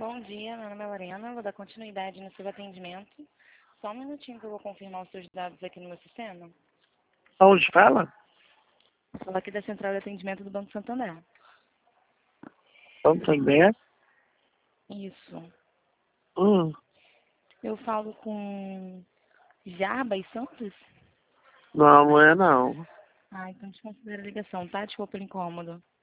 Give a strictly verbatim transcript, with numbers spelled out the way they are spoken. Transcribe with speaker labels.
Speaker 1: Bom dia, meu nome é Lorena, vou dar continuidade no seu atendimento. Só um minutinho que eu vou confirmar os seus dados aqui no meu sistema.
Speaker 2: Onde fala?
Speaker 1: Falo aqui da Central de Atendimento do Banco Santander.
Speaker 2: Santander?
Speaker 1: Isso.
Speaker 2: Hum,
Speaker 1: Eu falo com Jarbas Santos?
Speaker 2: não, não é não.
Speaker 1: Ah, então desconsidera a ligação, tá? Desculpa pelo incômodo.